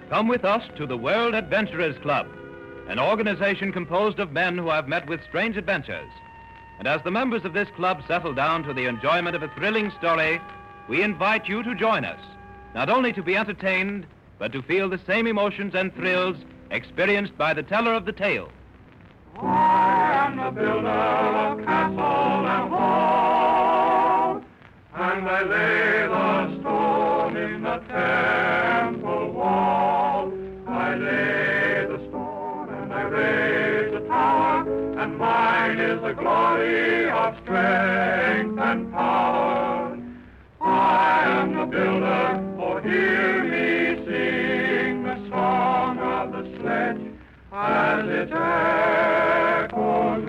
Come with us to the World Adventurers Club, an organization composed of men who have met with strange adventures. And as the members of this club settle down to the enjoyment of a thrilling story, we invite you to join us, not only to be entertained, but to feel the same emotions and thrills experienced by the teller of the tale. I am the builder of castle and hall, and I lay the stone in the temple wall. I lay the stone and I raise the tower, and mine is the glory of strength and power. I am the builder, for hear me sing the song of the sledge as it echoes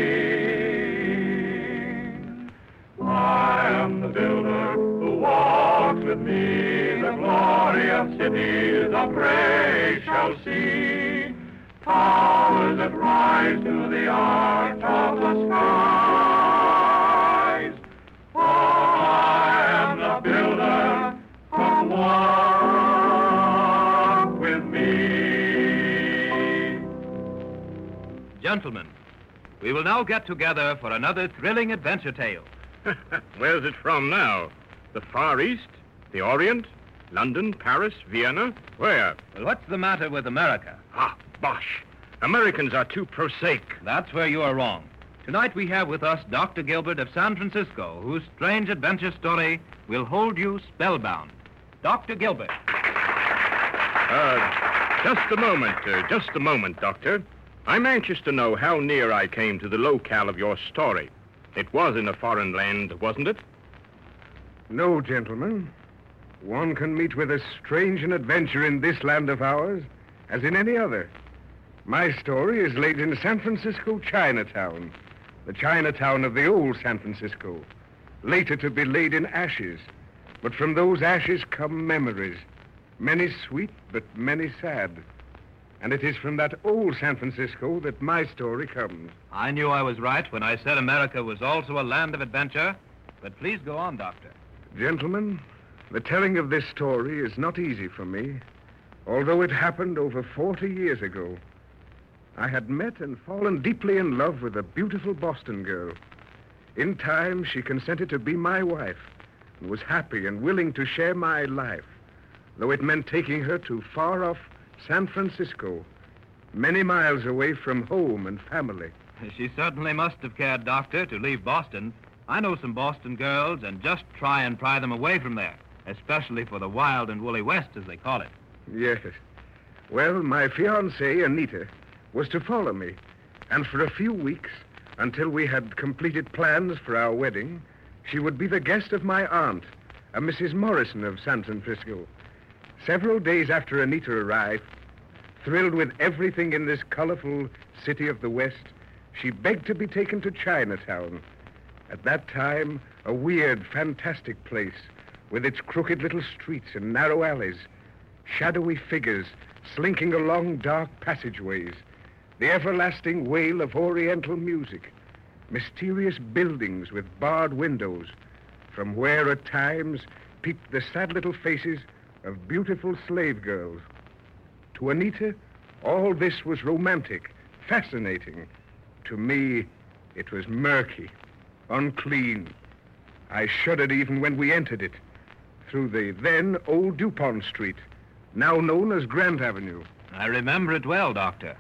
green. I am the builder who walks with me, the glory of cities of praise shall see. Towers that rise to the arch of the skies. Oh, I am the builder, come walk with me. Gentlemen, we will now get together for another thrilling adventure tale. Where's it from now? The Far East? The Orient? London? Paris? Vienna? Where? Well, what's the matter with America? Ah, bosh. Americans are too prosaic. That's where you are wrong. Tonight we have with us Dr. Gilbert of San Francisco, whose strange adventure story will hold you spellbound. Dr. Gilbert. Just a moment, Doctor. I'm anxious to know how near I came to the locale of your story. It was in a foreign land, wasn't it? No, gentlemen. One can meet with as strange an adventure in this land of ours as in any other. My story is laid in San Francisco, Chinatown, the Chinatown of the old San Francisco, later to be laid in ashes. But from those ashes come memories, many sweet but many sad. And it is from that old San Francisco that my story comes. I knew I was right when I said America was also a land of adventure. But please go on, Doctor. Gentlemen, the telling of this story is not easy for me, although it happened over 40 years ago. I had met and fallen deeply in love with a beautiful Boston girl. In time, she consented to be my wife and was happy and willing to share my life, though it meant taking her to far-off San Francisco, many miles away from home and family. She certainly must have cared, Doctor, to leave Boston. I know some Boston girls, and just try and pry them away from there, especially for the wild and woolly West, as they call it. Yes. Well, my fiancée, Anita, was to follow me, and for a few weeks, until we had completed plans for our wedding, she would be the guest of my aunt, a Mrs. Morrison of San Francisco. Several days after Anita arrived, thrilled with everything in this colorful city of the West, she begged to be taken to Chinatown. At that time, a weird, fantastic place with its crooked little streets and narrow alleys, shadowy figures slinking along dark passageways, the everlasting wail of Oriental music, mysterious buildings with barred windows, from where at times peeped the sad little faces of beautiful slave girls. To Anita, all this was romantic, fascinating. To me, it was murky, unclean. I shuddered even when we entered it, through the then old DuPont Street, now known as Grant Avenue. I remember it well, Doctor.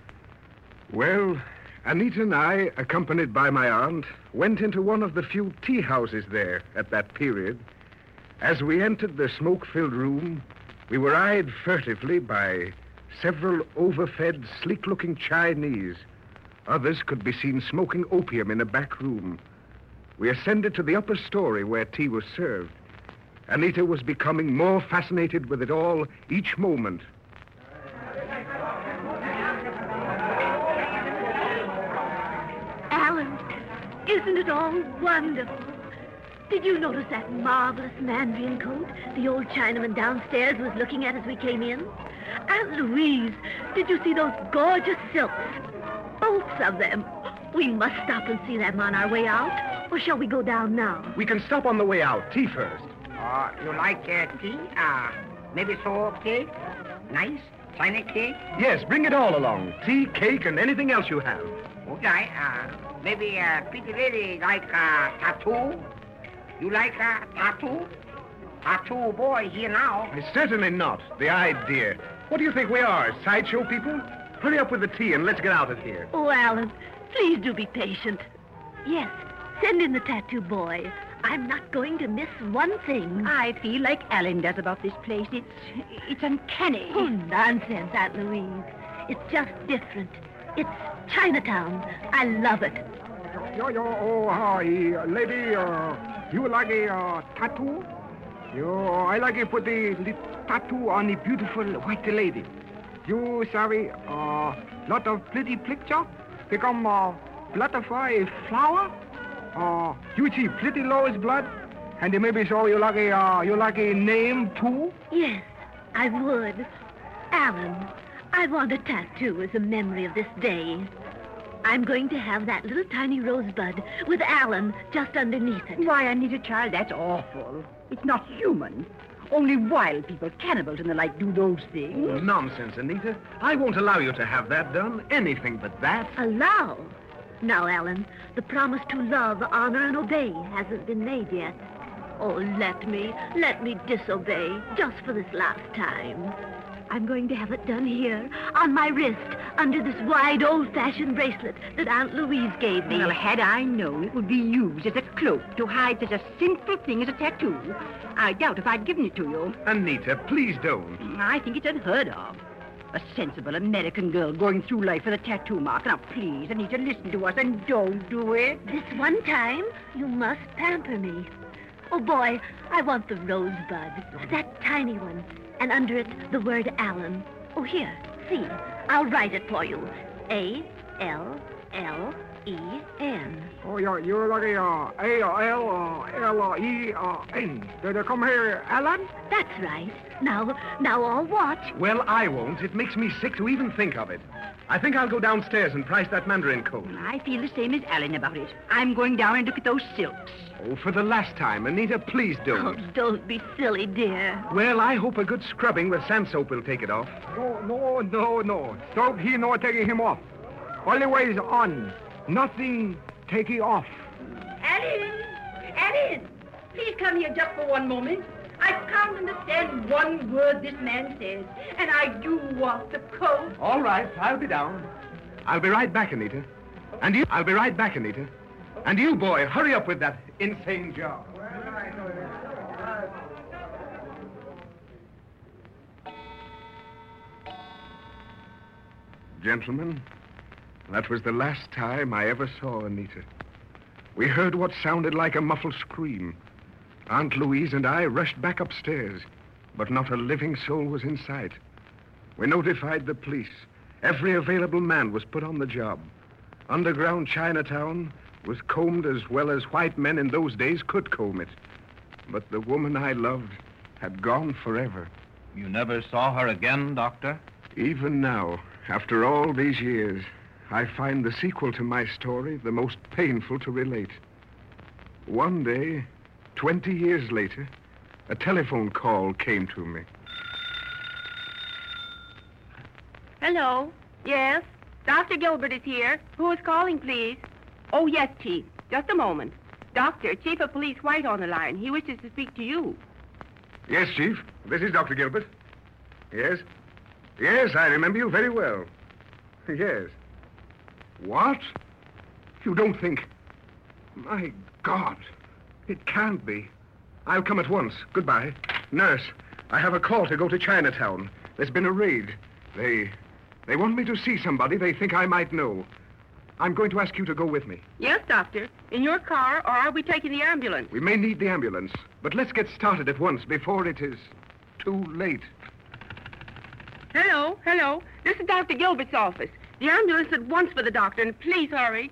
Well, Anita and I, accompanied by my aunt, went into one of the few tea houses there at that period. As we entered the smoke-filled room, we were eyed furtively by several overfed, sleek-looking Chinese. Others could be seen smoking opium in a back room. We ascended to the upper story where tea was served. Anita was becoming more fascinated with it all each moment. Alan, isn't it all wonderful? Did you notice that marvelous Mandarin coat the old Chinaman downstairs was looking at as we came in? Aunt Louise, did you see those gorgeous silks? Both of them. We must stop and see them on our way out. Or shall we go down now? We can stop on the way out. Tea first. You like tea? Maybe so cake? Nice China cake? Yes, bring it all along. Tea, cake, and anything else you have. Okay, maybe a pretty lady like a tattoo? You like a tattoo? Tattoo boy here now. Certainly not. The idea. What do you think we are, sideshow people? Hurry up with the tea and let's get out of here. Oh, Alan, please do be patient. Yes, send in the tattoo boy. I'm not going to miss one thing. I feel like Alan does about this place. It's uncanny. Oh, nonsense, Aunt Louise. It's just different. It's Chinatown. I love it. Lady, you like a tattoo? I like to put the tattoo on the beautiful white lady. You sorry, lot of pretty picture become butterfly flower. You see pretty Lois blood, and maybe so you like a name too. Yes, I would. Alan, I want a tattoo as a memory of this day. I'm going to have that little tiny rosebud with Alan just underneath it. Why, Anita, child, that's awful. It's not human. Only wild people, cannibals and the like, do those things. Nonsense, Anita. I won't allow you to have that done. Anything but that. Allow? Now, Alan, the promise to love, honor, and obey hasn't been made yet. Oh, let me disobey just for this last time. I'm going to have it done here, on my wrist, under this wide, old-fashioned bracelet that Aunt Louise gave me. Well, had I known it would be used as a cloak to hide such a sinful thing as a tattoo, I doubt if I'd given it to you. Anita, please don't. I think it's unheard of. A sensible American girl going through life with a tattoo mark. Now, please, Anita, listen to us and don't do it. This one time, you must pamper me. Oh, boy, I want the rosebud, that tiny one. And under it, the word Alan. Oh, here, see, I'll write it for you. A-L-L-E-N. Oh, you're like A-L-L-E-N. Did they come here, Alan? That's right. Now I'll watch. Well, I won't. It makes me sick to even think of it. I think I'll go downstairs and price that mandarin coat. I feel the same as Alan about it. I'm going down and look at those silks. Oh, for the last time, Anita, please don't. Oh, don't be silly, dear. Well, I hope a good scrubbing with sand soap will take it off. No. Soap, he no taking him off. Always on. Nothing taking off. Alan! Please come here just for one moment. I can't understand one word this man says, and I do want the coat. All right, I'll be down. I'll be right back, Anita. And you, I'll be right back, Anita. And you, boy, hurry up with that insane job. Gentlemen, that was the last time I ever saw Anita. We heard what sounded like a muffled scream. Aunt Louise and I rushed back upstairs, but not a living soul was in sight. We notified the police. Every available man was put on the job. Underground Chinatown was combed as well as white men in those days could comb it. But the woman I loved had gone forever. You never saw her again, Doctor? Even now, after all these years, I find the sequel to my story the most painful to relate. One day, 20 years later, a telephone call came to me. Hello. Yes? Dr. Gilbert is here. Who is calling, please? Oh, yes, Chief. Just a moment. Doctor, Chief of Police White on the line. He wishes to speak to you. Yes, Chief. This is Dr. Gilbert. Yes? Yes, I remember you very well. Yes. What? You don't think... My God. It can't be. I'll come at once. Goodbye. Nurse, I have a call to go to Chinatown. There's been a raid. They want me to see somebody they think I might know. I'm going to ask you to go with me. Yes, Doctor. In your car, or are we taking the ambulance? We may need the ambulance, but let's get started at once before it is too late. Hello. This is Dr. Gilbert's office. The ambulance at once for the doctor, and please hurry.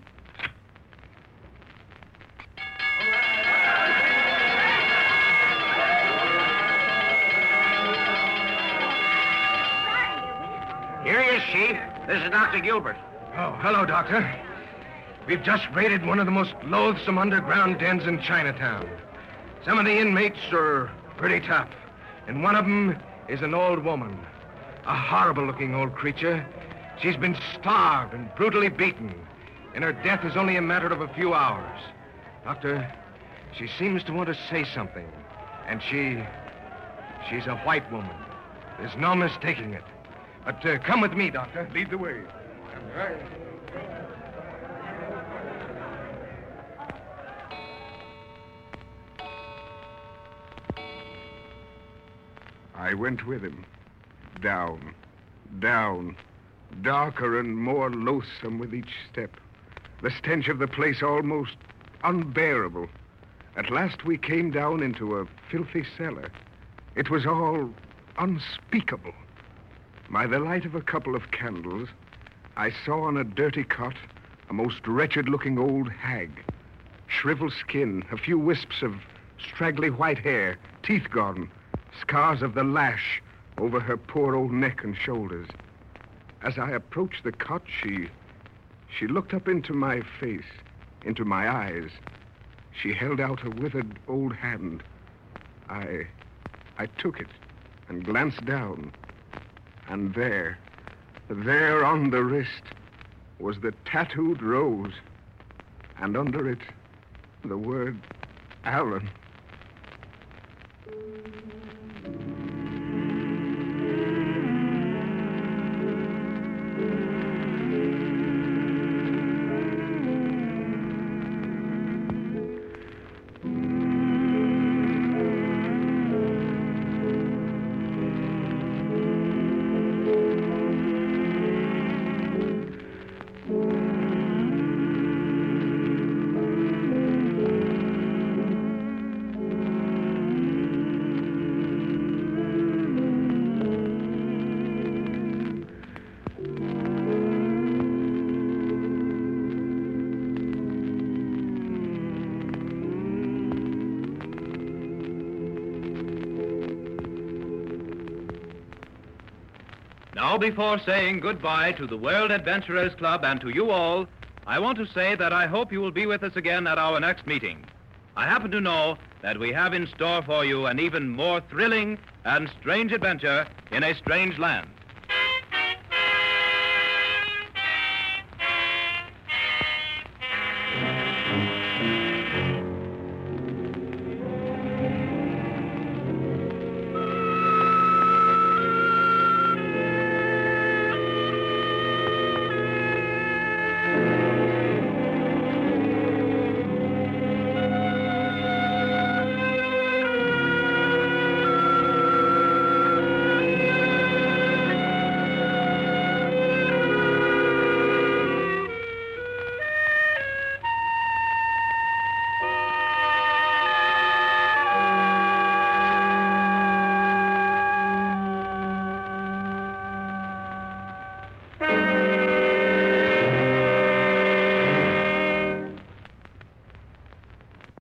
Here he is, Chief. This is Dr. Gilbert. Oh, hello, Doctor. We've just raided one of the most loathsome underground dens in Chinatown. Some of the inmates are pretty tough, and one of them is an old woman. A horrible-looking old creature. She's been starved and brutally beaten, and her death is only a matter of a few hours. Doctor, she seems to want to say something, and she's a white woman. There's no mistaking it. But come with me, Doctor. Lead the way. All right. I went with him. Down, down, darker and more loathsome with each step. The stench of the place almost unbearable. At last we came down into a filthy cellar. It was all unspeakable. By the light of a couple of candles, I saw on a dirty cot a most wretched-looking old hag. Shriveled skin, a few wisps of straggly white hair, teeth gone, scars of the lash over her poor old neck and shoulders. As I approached the cot, she looked up into my face, into my eyes. She held out a withered old hand. I took it and glanced down. And there on the wrist, was the tattooed rose. And under it, the word Alan. Now, before saying goodbye to the World Adventurers Club and to you all, I want to say that I hope you will be with us again at our next meeting. I happen to know that we have in store for you an even more thrilling and strange adventure in a strange land.